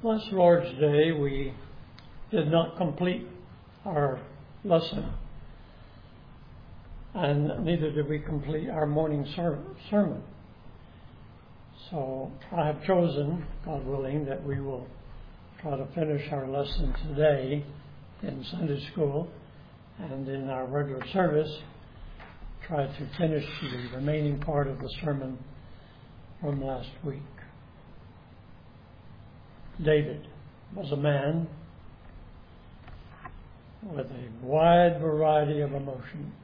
Last Lord's Day, we did not complete our lesson, and neither did we complete our morning sermon. So I have chosen, God willing, that we will try to finish our lesson today in Sunday school, and in our regular service, try to finish the remaining part of the sermon from last week. David was a man with a wide variety of emotions,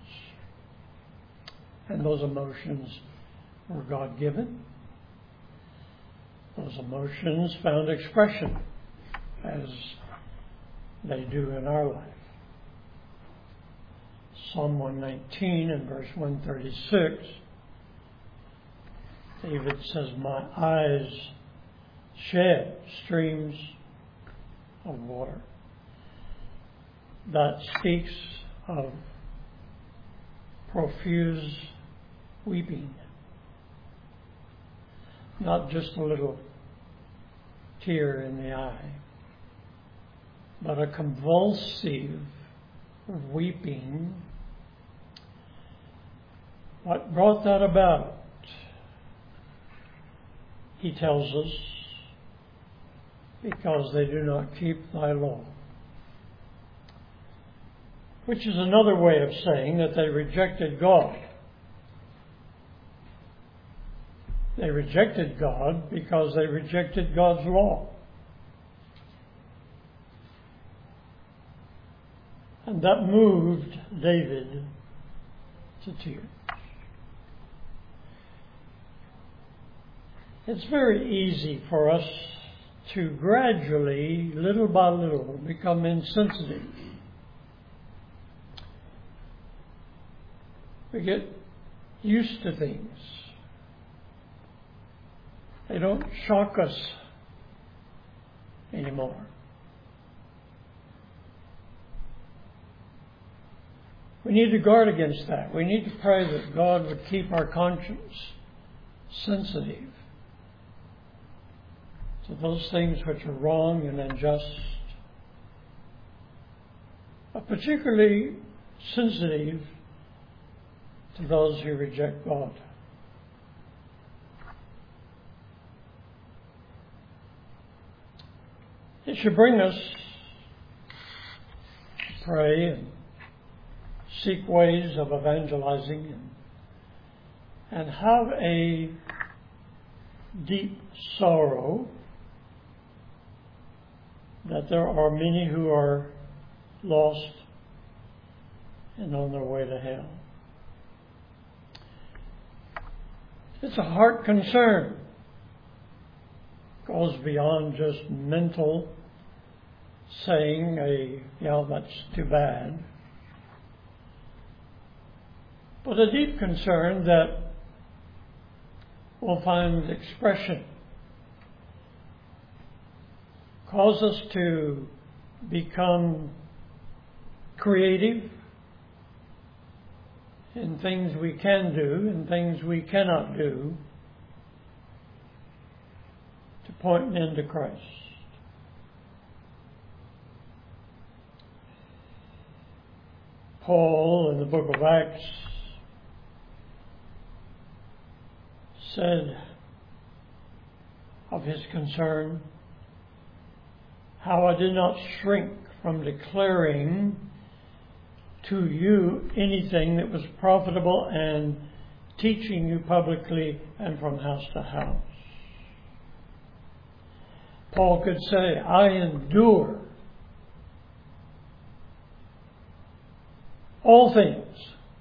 and those emotions were God-given. Those emotions found expression as they do in our life. Psalm 119 and verse 136, David says, "My eyes shed streams of water." That speaks of profuse weeping. Not just a little tear in the eye, but a convulsive weeping. What brought that about? He tells us, because they do not keep thy law. Which is another way of saying that they rejected God. They rejected God because they rejected God's law. And that moved David to tears. It's very easy for us to gradually, little by little, become insensitive. We get used to things. They don't shock us anymore. We need to guard against that. We need to pray that God would keep our conscience sensitive to those things which are wrong and unjust, but particularly sensitive to those who reject God. It should bring us to pray and seek ways of evangelizing and have a deep sorrow that there are many who are lost and on their way to hell. It's a heart concern. It goes beyond just mental saying, yeah, that's too bad. But a deep concern that will find expression, cause us to become creative in things we can do and things we cannot do to point men to Christ. Paul in the book of Acts said of his concern, how I did not shrink from declaring to you anything that was profitable and teaching you publicly and from house to house. Paul could say, I endure all things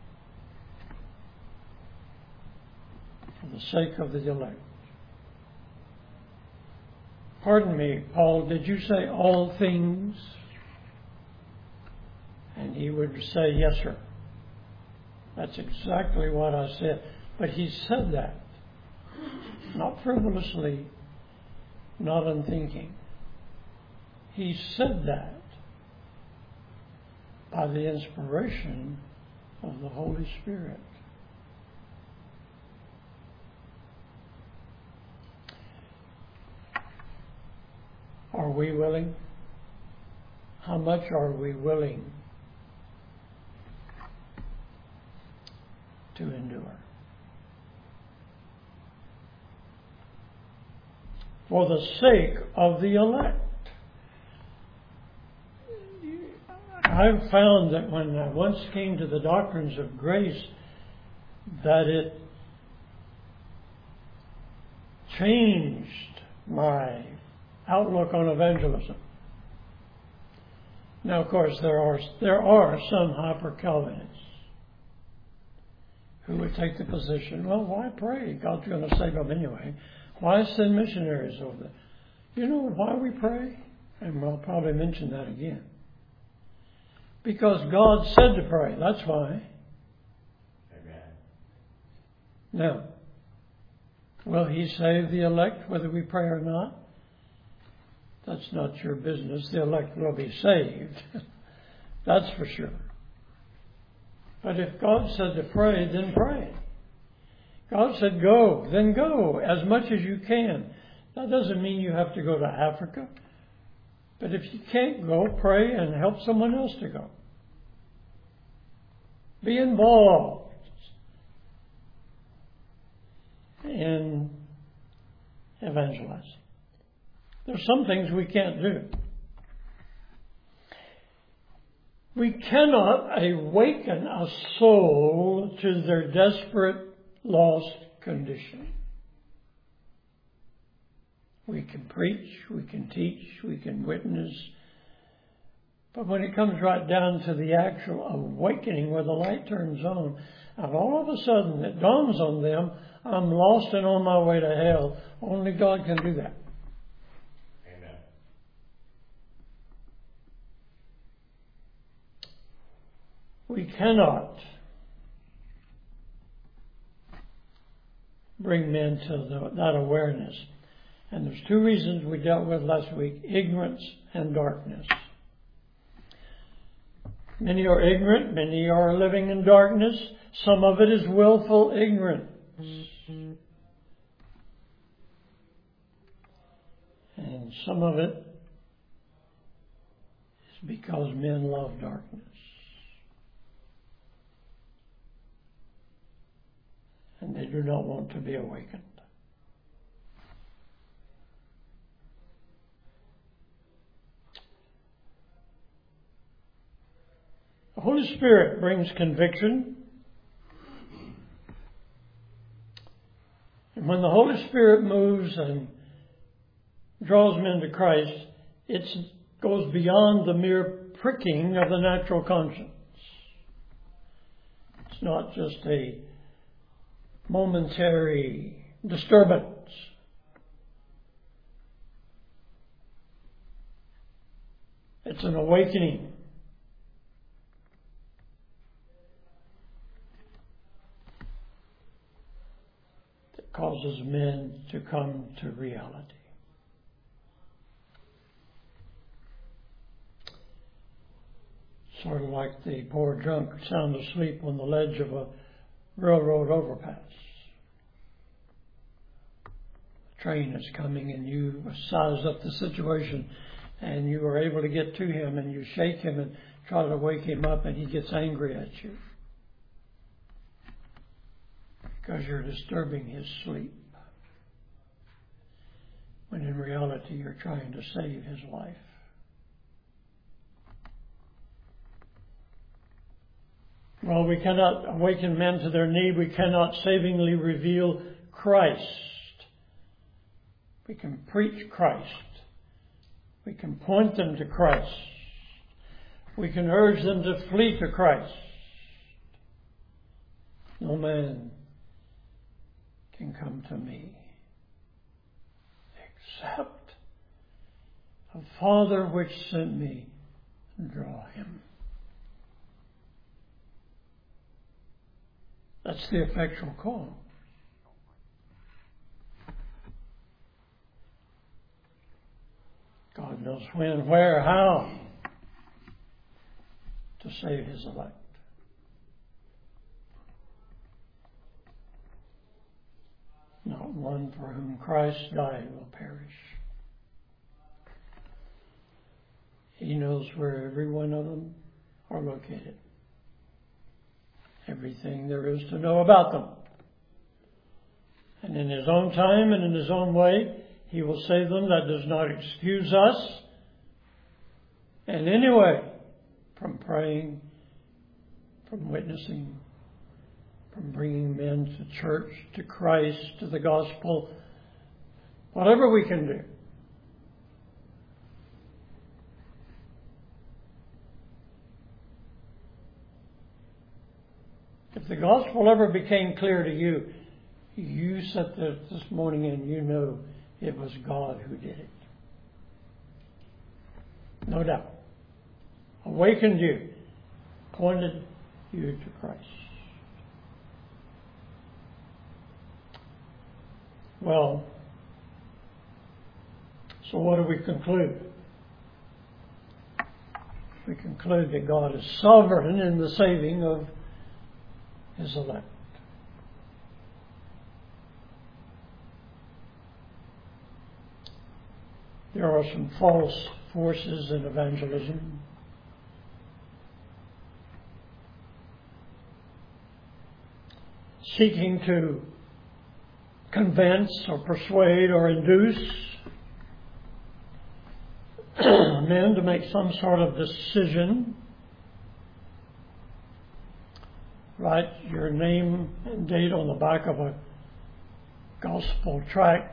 for the sake of the elect. Pardon me, Paul, did you say all things? And he would say, yes, sir. That's exactly what I said. But he said that, not frivolously, not unthinking. He said that by the inspiration of the Holy Spirit. Are we willing? How much are we willing to endure? For the sake of the elect. I've found that when I once came to the doctrines of grace, that it changed my outlook on evangelism. Now, of course, there are some hyper-Calvinists who would take the position, well, why pray? God's going to save them anyway. Why send missionaries over there? You know why we pray? And we'll probably mention that again. Because God said to pray. That's why. Amen. Now, will He save the elect whether we pray or not? That's not your business. The elect will be saved. That's for sure. But if God said to pray, then pray. God said go, then go as much as you can. That doesn't mean you have to go to Africa. But if you can't go, pray and help someone else to go. Be involved in evangelizing. There's some things we can't do. We cannot awaken a soul to their desperate, lost condition. We can preach, we can teach, we can witness. But when it comes right down to the actual awakening where the light turns on, and all of a sudden it dawns on them, I'm lost and on my way to hell. Only God can do that. Amen. We cannot bring men to that awareness. And there's two reasons we dealt with last week: ignorance and darkness. Many are ignorant, many are living in darkness. Some of it is willful ignorance. And some of it is because men love darkness. And they do not want to be awakened. The Holy Spirit brings conviction. And when the Holy Spirit moves and draws men to Christ, it goes beyond the mere pricking of the natural conscience. It's not just a momentary disturbance. It's an awakening. That causes men to come to reality. Sort of like the poor drunk sound asleep on the ledge of a railroad overpass. The train is coming and you size up the situation and you are able to get to him and you shake him and try to wake him up and he gets angry at you because you're disturbing his sleep, when in reality you're trying to save his life. Well, we cannot awaken men to their need. We cannot savingly reveal Christ. We can preach Christ. We can point them to Christ. We can urge them to flee to Christ. No man can come to me except the Father which sent me draw him. That's the effectual call. God knows when, where, how to save his elect. Not one for whom Christ died will perish. He knows where every one of them are located. Everything there is to know about them. And in His own time and in His own way, He will save them. That does not excuse us in any way from praying, from witnessing, from bringing men to church, to Christ, to the gospel, whatever we can do. If the gospel ever became clear to you, you sat there this morning and you know it was God who did it. No doubt. Awakened you, pointed you to Christ. Well, so what do we conclude? We conclude that God is sovereign in the saving of His elect. There are some false forces in evangelism. Seeking to convince or persuade or induce men to make some sort of decision. Write your name and date on the back of a gospel tract.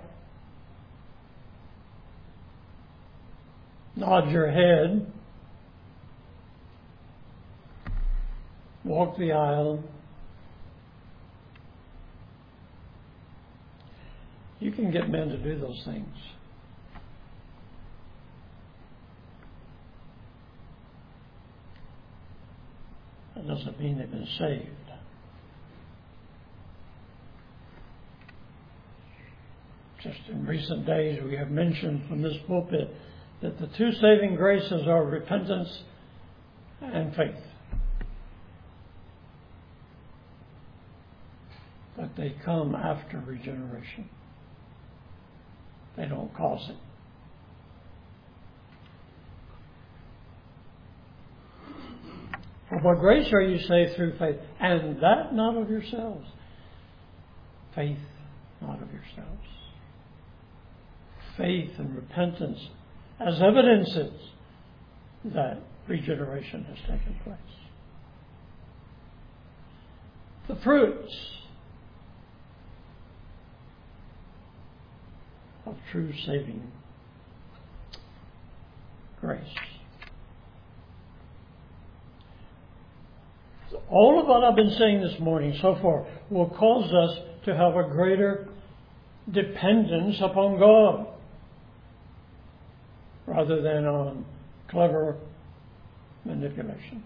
Nod your head. Walk the aisle. You can get men to do those things. That doesn't mean they've been saved. Just in recent days, we have mentioned from this pulpit that the two saving graces are repentance and faith. But they come after regeneration. They don't cause it. For by grace are you saved through faith, and that not of yourselves. Faith not of yourselves. Faith and repentance as evidences that regeneration has taken place. The fruits of true saving grace. So all of what I've been saying this morning so far will cause us to have a greater dependence upon God rather than on clever manipulation.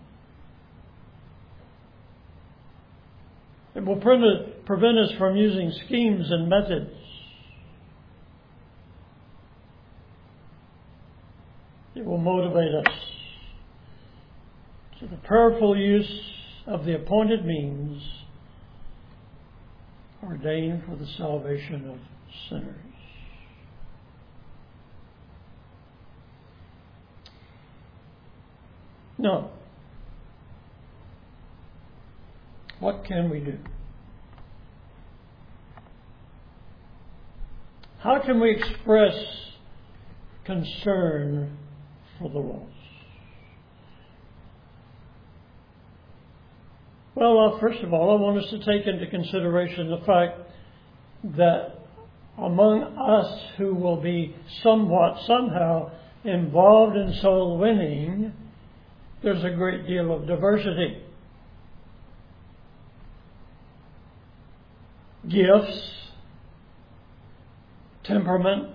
It will prevent us from using schemes and methods. It will motivate us to the prayerful use of the appointed means ordained for the salvation of sinners. Now, what can we do? How can we express concern for the lost? Well, first of all, I want us to take into consideration the fact that among us who will be somehow involved in soul winning, there's a great deal of diversity. Gifts, temperament.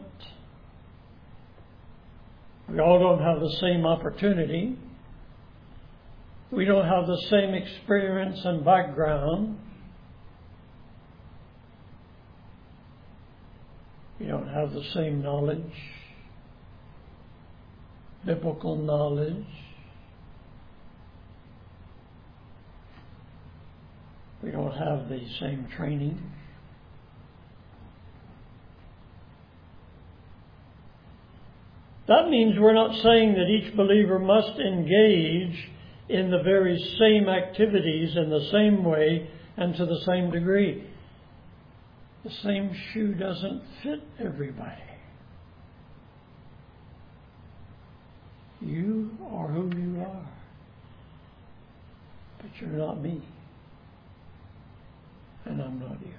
We all don't have the same opportunity. We don't have the same experience and background. We don't have the same knowledge, biblical knowledge. We don't have the same training. That means we're not saying that each believer must engage in the very same activities in the same way and to the same degree. The same shoe doesn't fit everybody. You are who you are, but you're not me, and I'm not you.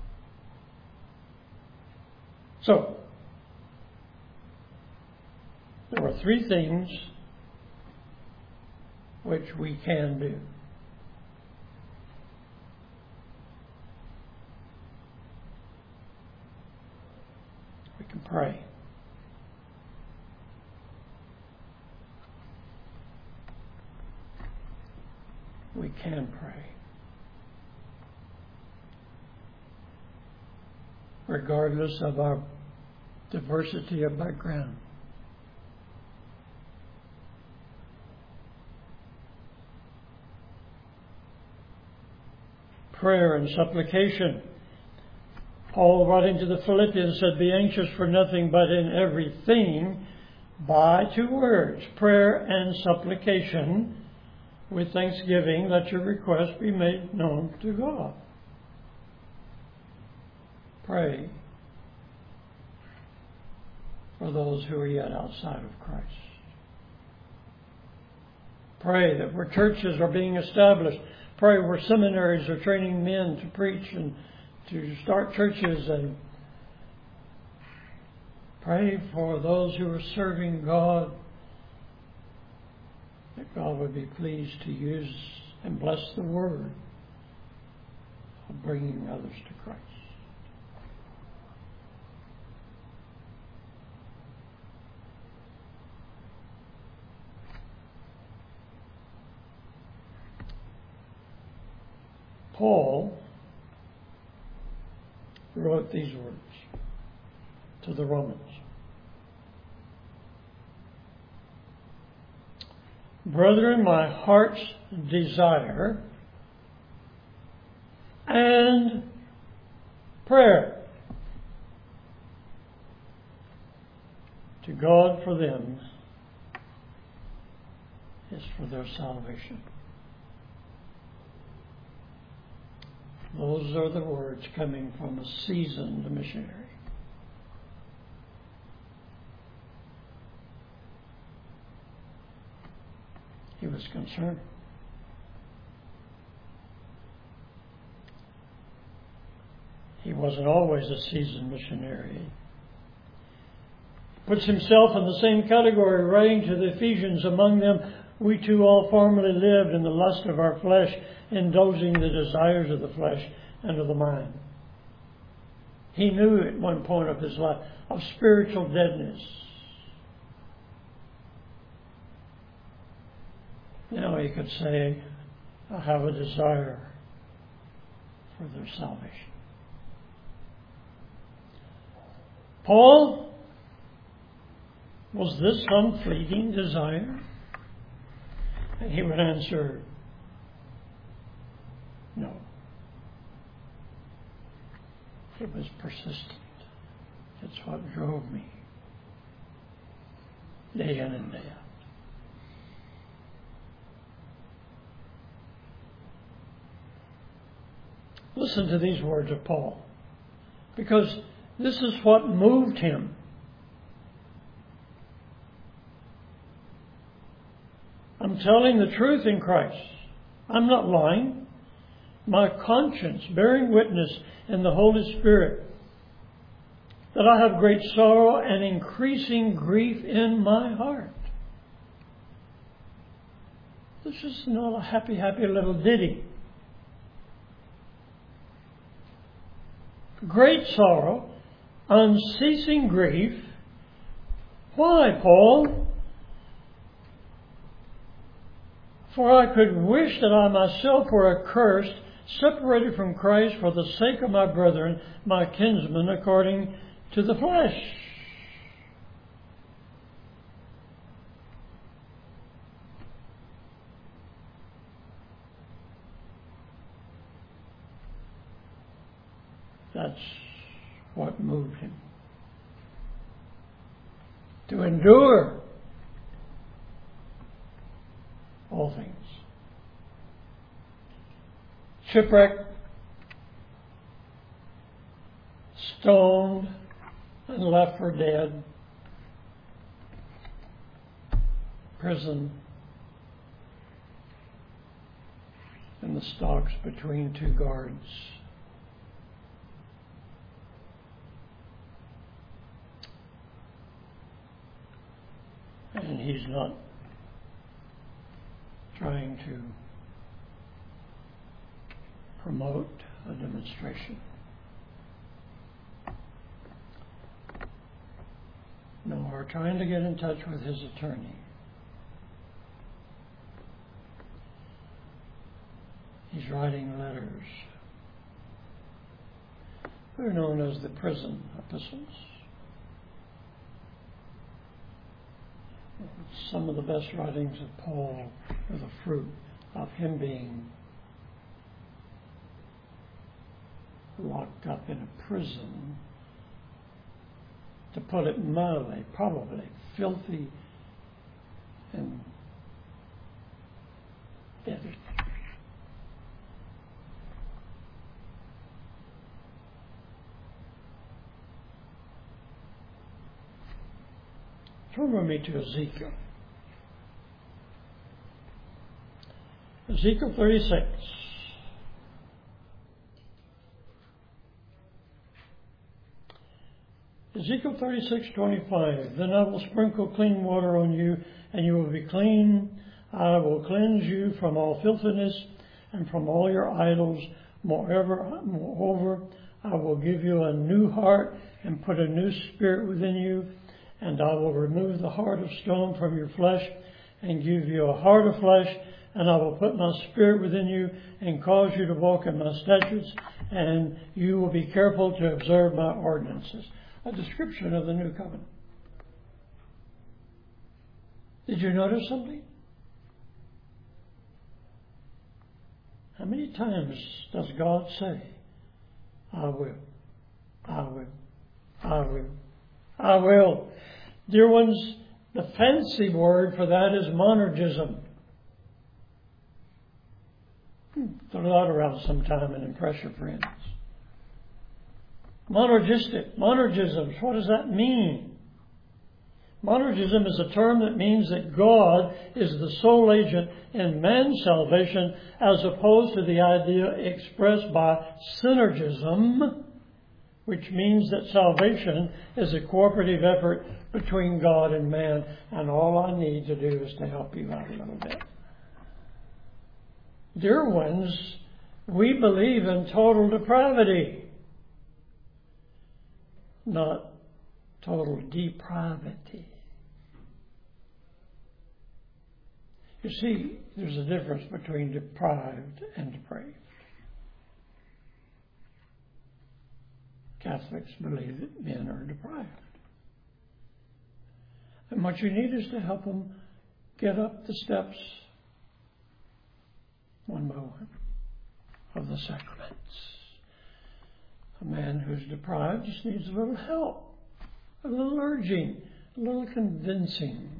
So, there are three things which we can do. We can pray. We can pray. Regardless of our diversity of background. Prayer and supplication. Paul, writing to the Philippians, said, "Be anxious for nothing, but in everything, by two words, prayer and supplication, with thanksgiving, let your requests be made known to God." Pray for those who are yet outside of Christ. Pray that where churches are being established, pray where seminaries are training men to preach and to start churches, and pray for those who are serving God, that God would be pleased to use and bless the word of bringing others to Christ. Paul wrote these words to the Romans. "Brethren, my heart's desire and prayer to God for them is for their salvation." Those are the words coming from a seasoned missionary. He was concerned. He wasn't always a seasoned missionary. He puts himself in the same category, writing to the Ephesians, "Among them we too all formerly lived in the lust of our flesh, indulging the desires of the flesh and of the mind." He knew at one point of his life of spiritual deadness. Now he could say, "I have a desire for their salvation." Paul, was this some fleeting desire? And he would answer, no. It was persistent. It's what drove me day in and day out. Listen to these words of Paul, because this is what moved him. I'm telling the truth in Christ. I'm not lying. My conscience bearing witness in the Holy Spirit that I have great sorrow and increasing grief in my heart. This is not a happy, happy little ditty. Great sorrow, unceasing grief. Why, Paul? "For I could wish that I myself were accursed, separated from Christ for the sake of my brethren, my kinsmen, according to the flesh." That's what moved him to endure all things. Shipwrecked, stoned, and left for dead. Prison. In the stocks between two guards. And he's not trying to promote a demonstration. No, we're trying to get in touch with his attorney. He's writing letters. They're known as the prison epistles. Some of the best writings of Paul are the fruit of him being locked up in a prison, to put it mildly, probably filthy and deadly. Turn with me to Ezekiel. Ezekiel 36. Ezekiel 36:25. Then I will sprinkle clean water on you, and you will be clean. I will cleanse you from all filthiness and from all your idols. Moreover, I will give you a new heart and put a new spirit within you. And I will remove the heart of stone from your flesh and give you a heart of flesh. And I will put my spirit within you and cause you to walk in my statutes. And you will be careful to observe my ordinances. A description of the new covenant. Did you notice something? How many times does God say, I will, I will, I will, I will? Dear ones, the fancy word for that is monergism. Throw that around sometime and impress your friends. Monergisms, what does that mean? Monergism is a term that means that God is the sole agent in man's salvation, as opposed to the idea expressed by synergism, which means that salvation is a cooperative effort between God and man, and all I need to do is to help you out a little bit. Dear ones, we believe in total depravity, not total depravity. You see, there's a difference between deprived and depraved. Catholics believe that men are deprived. And what you need is to help them get up the steps one by one of the sacraments. A man who's deprived just needs a little help, a little urging, a little convincing.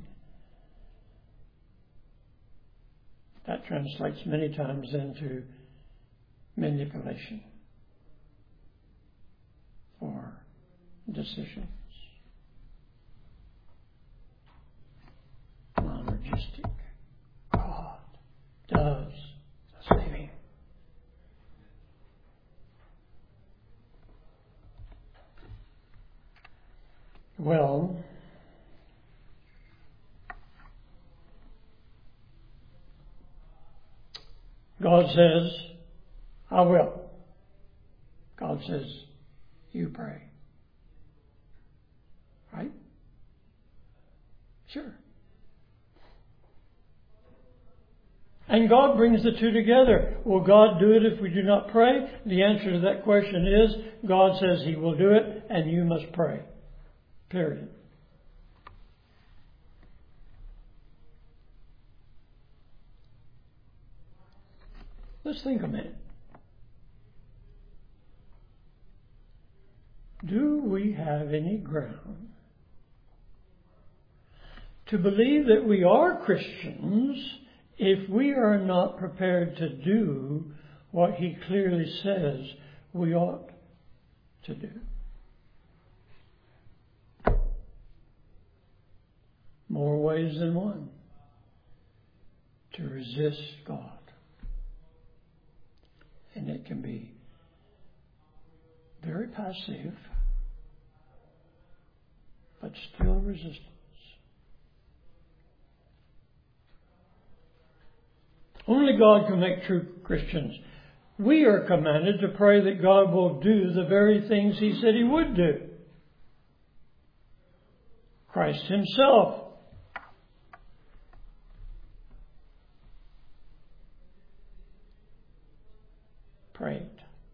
That translates many times into manipulation or decisions. Monergistic. God does the saving. Well, God says, I will. God says, you pray. Right? Sure. And God brings the two together. Will God do it if we do not pray? The answer to that question is, God says He will do it, and you must pray. Period. Let's think a minute. Do we have any ground to believe that we are Christians if we are not prepared to do what He clearly says we ought to do. More ways than one to resist God. And it can be very passive, but still resistance. Only God can make true Christians. We are commanded to pray that God will do the very things He said He would do. Christ Himself prayed.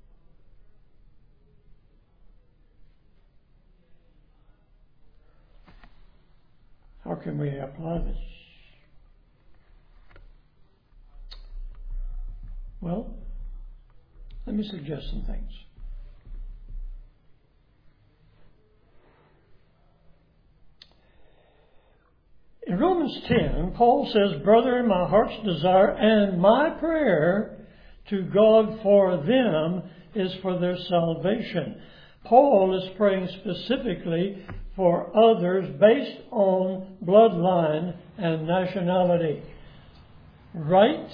How can we apply this? Well, let me suggest some things. In Romans 10, Paul says, "Brethren, my heart's desire and my prayer to God for them is for their salvation." Paul is praying specifically for others based on bloodline and nationality. Right?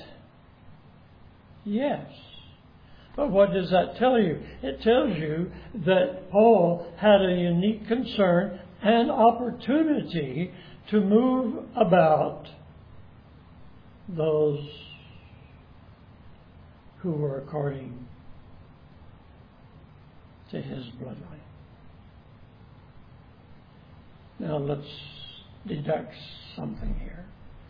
Yes. But what does that tell you? It tells you that Paul had a unique concern and opportunity to move about those who were according to his bloodline. Now let's deduct something here.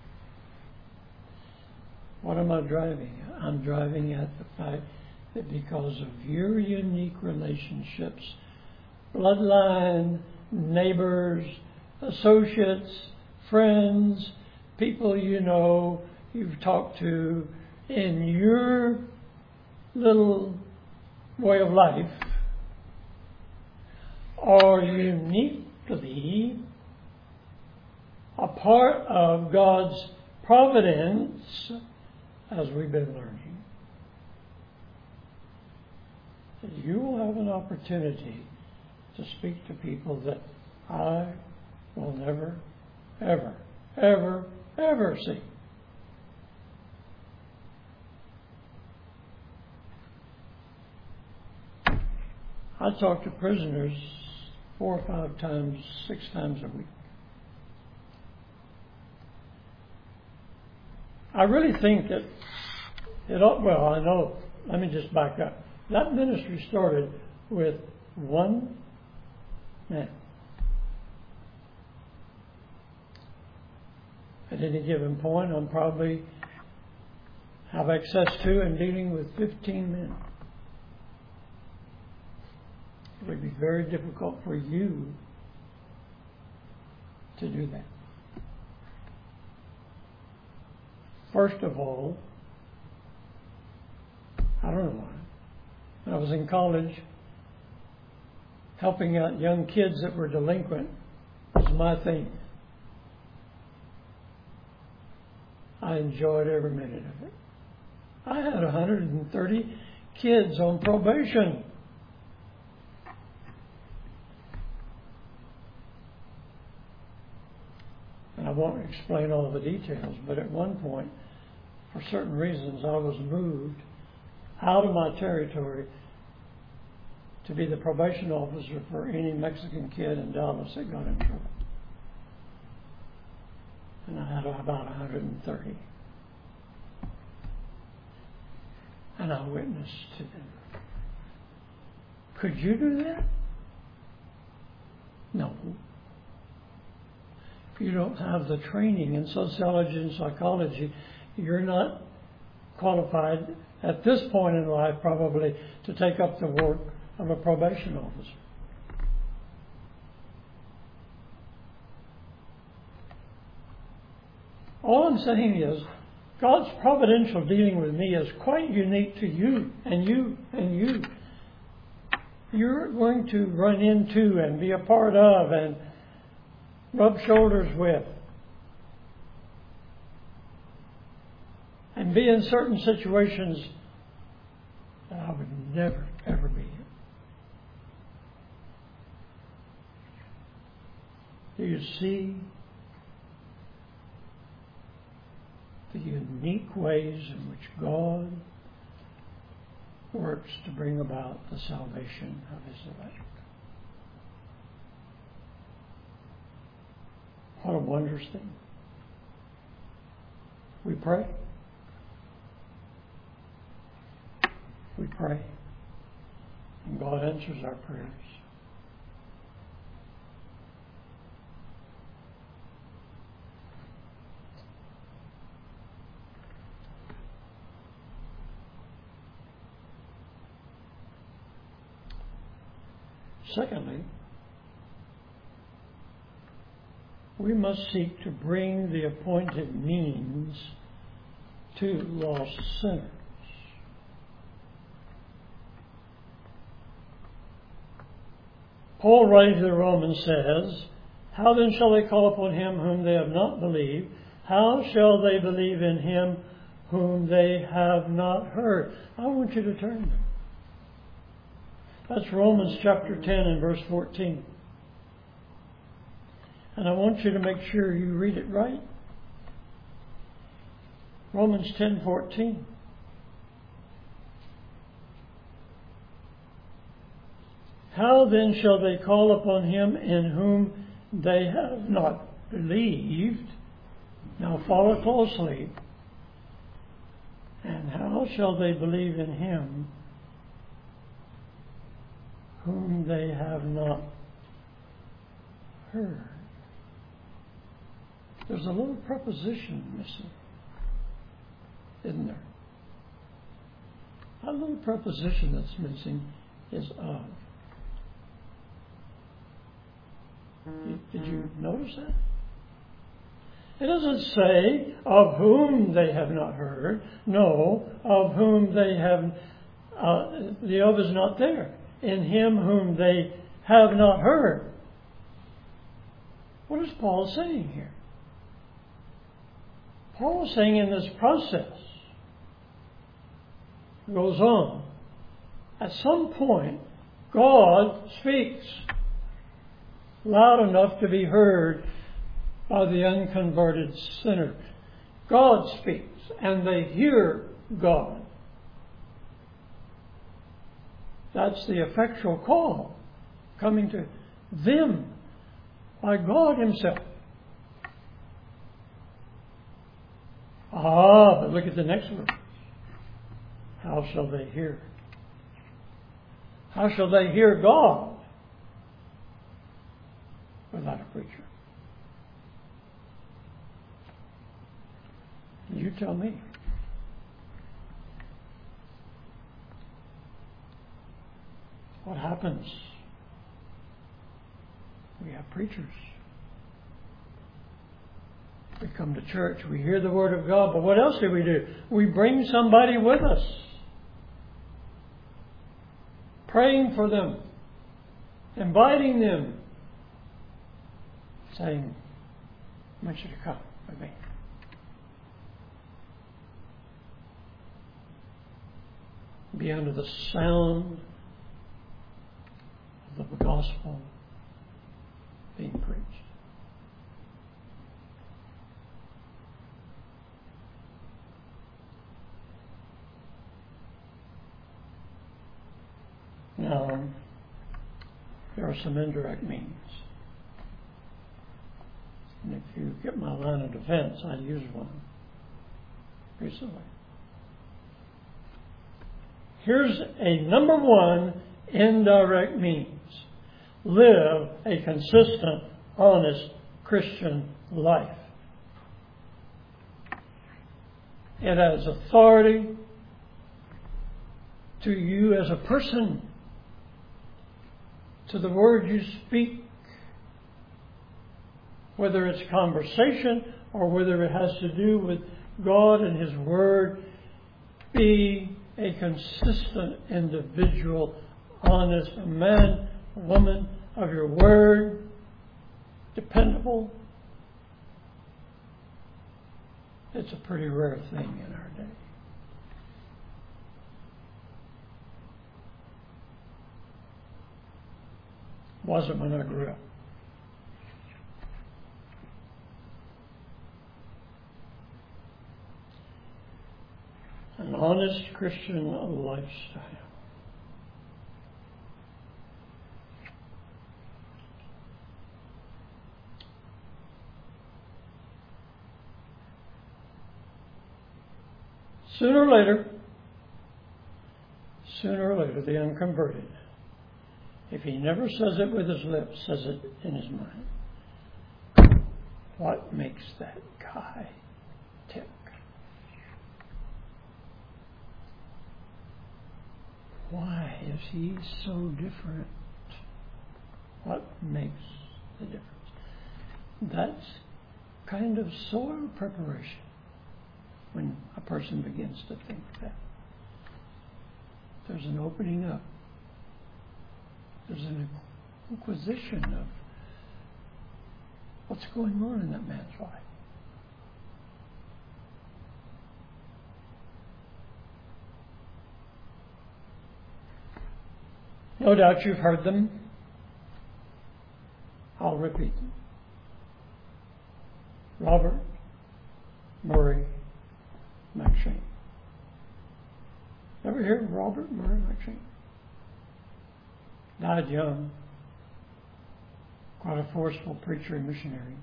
What am I driving at? I'm driving at the fact that because of your unique relationships, bloodline, neighbors, associates, friends, people you know, you've talked to, in your little way of life, are uniquely a part of God's providence, as we've been learning. You will have an opportunity to speak to people that I will never, ever, ever, ever see. I talk to prisoners 4 or 5 times, 6 times a week. I really think that I know, let me just back up. That ministry started with one man. At any given point, I'm probably have access to and dealing with 15 men. It would be very difficult for you to do that. First of all, I don't know why. When I was in college, helping out young kids that were delinquent was my thing. I enjoyed every minute of it. I had 130 kids on probation. And I won't explain all the details, but at one point, for certain reasons, I was moved out of my territory to be the probation officer for any Mexican kid in Dallas that got in trouble. And I had about 130. And I witnessed to them. Could you do that? No. If you don't have the training in sociology and psychology, you're not qualified at this point in life probably to take up the work of a probation officer. All I'm saying is God's providential dealing with me is quite unique to you and you and you. You're going to run into and be a part of and rub shoulders with and be in certain situations that I would never, ever be in. Do you see the unique ways in which God works to bring about the salvation of His elect? What a wondrous thing. We pray. We pray. And God answers our prayers. Secondly, we must seek to bring the appointed means to lost sinners. Paul, writing to the Romans, says, "How then shall they call upon Him whom they have not believed? How shall they believe in Him whom they have not heard?" I want you to turn there. That's Romans chapter 10 and verse 14. And I want you to make sure you read it right. Romans 10:14. How then shall they call upon Him in whom they have not believed? Now follow closely. And how shall they believe in Him whom they have not heard? There's a little preposition missing, isn't there? That little preposition that's missing is of. Did you notice that? It doesn't say of whom they have not heard. No, of whom they have. The of is not there. In Him whom they have not heard. What is Paul saying here? Paul is saying in this process, goes on, at some point, God speaks loud enough to be heard by the unconverted sinner. God speaks, and they hear God. That's the effectual call coming to them by God Himself. But look at the next verse. How shall they hear? How shall they hear God without a preacher? You tell me. What happens? We have preachers. We come to church, we hear the Word of God, but what else do? We bring somebody with us. Praying for them. Inviting them. Saying, I want you to come with me. Be under the sound of the gospel being preached. Now, there are some indirect means. And if you get my line of defense, I use one recently. Here's a number one indirect means. Live a consistent, honest Christian life. It has authority to you as a person, to the word you speak, whether it's conversation or whether it has to do with God and His Word. Be a consistent individual, honest, a man, a woman of your word, dependable. It's a pretty rare thing in our day. Wasn't when I grew up. An honest Christian lifestyle. Sooner or later, the unconverted, if he never says it with his lips, says it in his mind. What makes that guy tick? Why is he so different? What makes the difference? That's kind of soil preparation when a person begins to think that. There's an opening up. There's an inquisition of what's going on in that man's life. No doubt you've heard them. I'll repeat them. Robert Murray McCheyne. Ever hear of Robert Murray McCheyne? Died young. Quite a forceful preacher and missionary.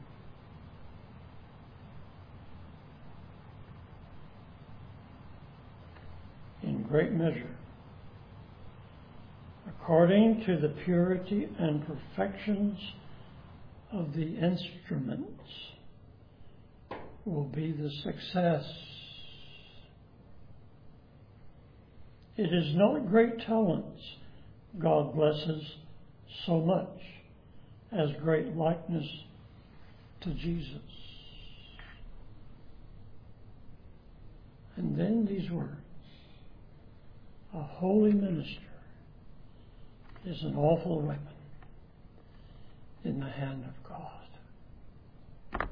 In great measure, according to the purity and perfections of the instruments, will be the success. It is not great talents God blesses so much as great likeness to Jesus. And then these words, a holy minister is an awful weapon in the hand of God.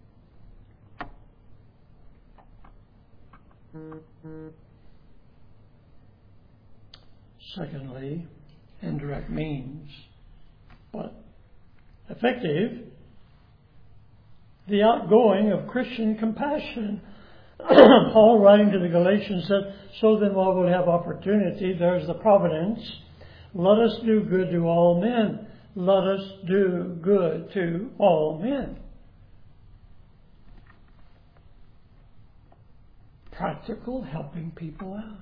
Secondly, indirect means, but effective, the outgoing of Christian compassion. Paul, writing to the Galatians, said, so then while we have opportunity, there's the providence. Let us do good to all men. Let us do good to all men. Practical, helping people out.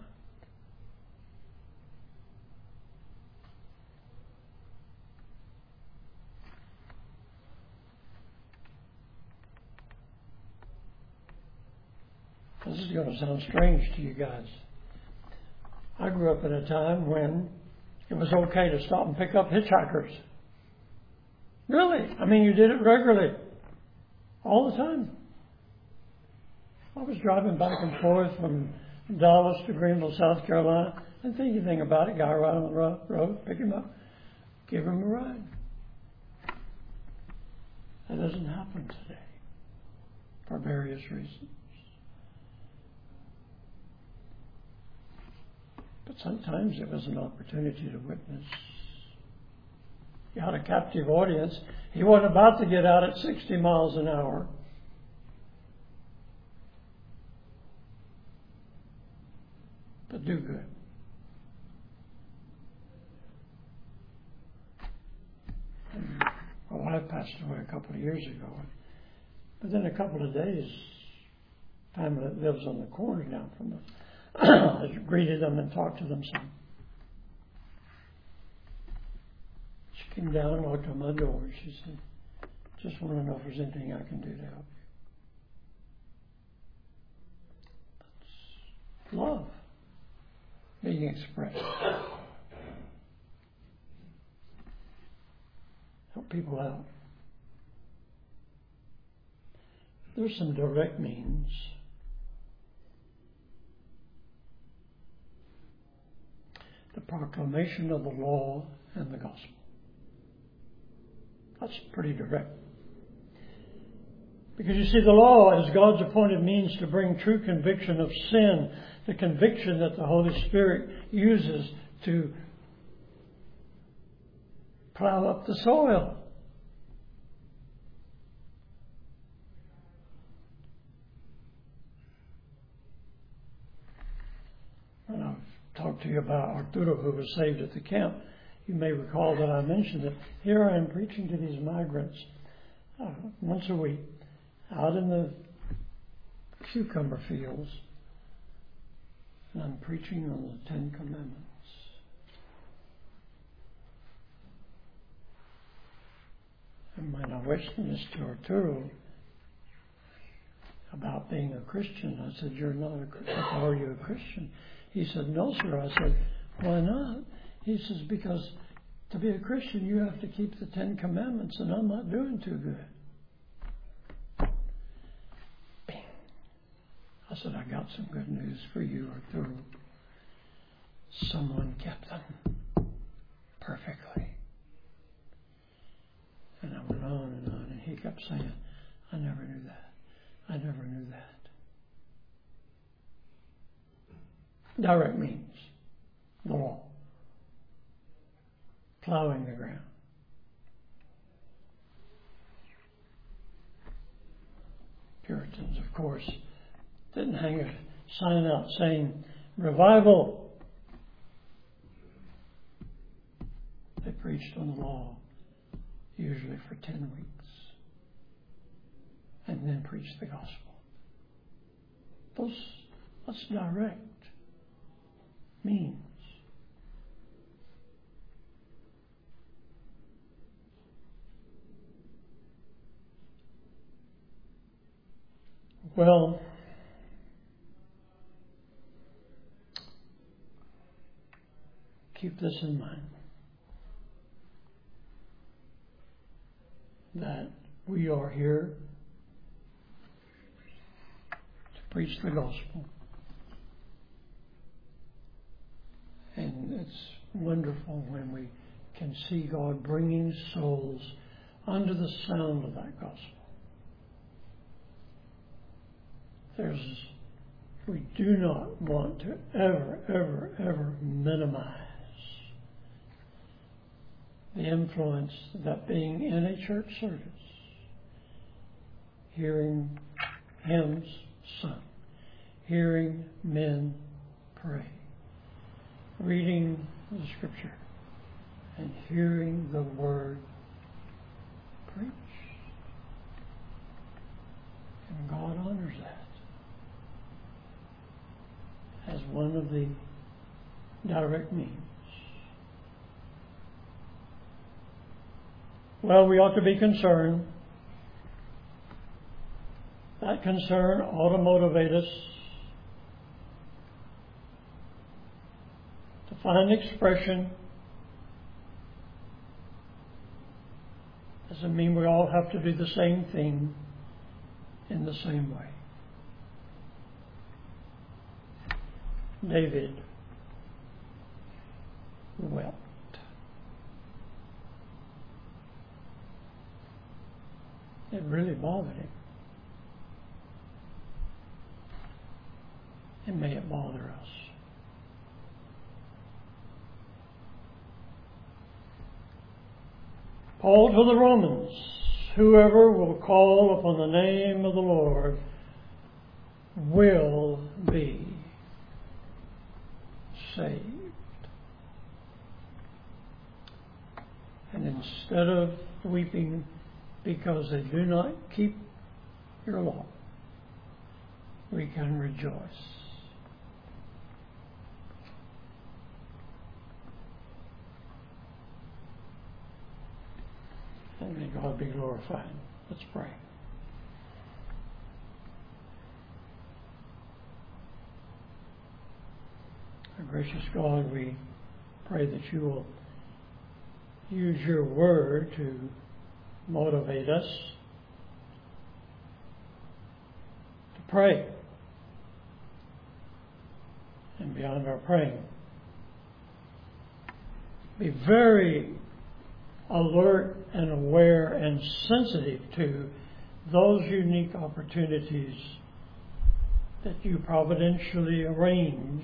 This is going to sound strange to you guys. I grew up in a time when it was okay to stop and pick up hitchhikers. Really? I mean, you did it regularly. All the time. I was driving back and forth from Dallas to Greenville, South Carolina, and think anything about it. Guy right on the road, pick him up, give him a ride. That doesn't happen today for various reasons. But sometimes it was an opportunity to witness. You had a captive audience. He wasn't about to get out at 60 miles an hour. But do good. And my wife passed away a couple of years ago. Within a couple of days, family that lives on the corner down from us, I greeted them and talked to them some. She came down and knocked on my door. She said, just want to know if there's anything I can do to help you. That's love being expressed. Help people out. There's some direct means. The proclamation of the law and the gospel. That's pretty direct. Because you see, the law is God's appointed means to bring true conviction of sin, the conviction that the Holy Spirit uses to plow up the soil. When I've talked to you about Arturo, who was saved at the camp, you may recall that I mentioned that here I am preaching to these migrants once a week out in the cucumber fields, and I'm preaching on the Ten Commandments. And when I questioned this to Arturo about being a Christian, I said, "You're not a Christian. Are you a Christian?" He said, "No, sir." I said, "Why not?" He says, "Because to be a Christian, you have to keep the Ten Commandments, and I'm not doing too good." Bing. I said, "I got some good news for you, Arturo. Someone kept them perfectly." And I went on, and he kept saying, "I never knew that. I never knew that." Direct means, the law. Plowing the ground. Puritans, of course, didn't hang a sign out saying, "Revival." They preached on the law, usually for 10 weeks, and then preached the gospel. That's direct means. Well, keep this in mind, that we are here to preach the gospel. And it's wonderful when we can see God bringing souls under the sound of that gospel. We do not want to ever minimize the influence that being in a church service, hearing hymns sung, hearing men pray, reading the Scripture, and hearing the Word preached. And God honors that as one of the direct means. Well, we ought to be concerned. That concern ought to motivate us to find expression. Doesn't mean we all have to do the same thing in the same way. David wept. It really bothered him. And may it bother us. Paul to the Romans, whoever will call upon the name of the Lord will be saved. And instead of weeping because they do not keep your law, we can rejoice. And may God be glorified. Let's pray. Our gracious God, we pray that you will use your word to motivate us to pray. And beyond our praying, be very alert and aware and sensitive to those unique opportunities that you providentially arrange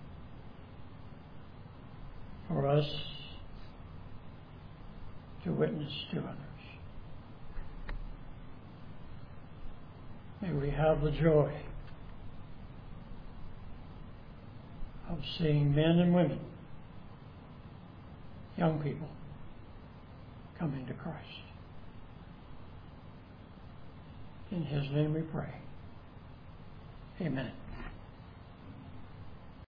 for us to witness to others. May we have the joy of seeing men and women, young people, coming to Christ. In His name we pray. Amen.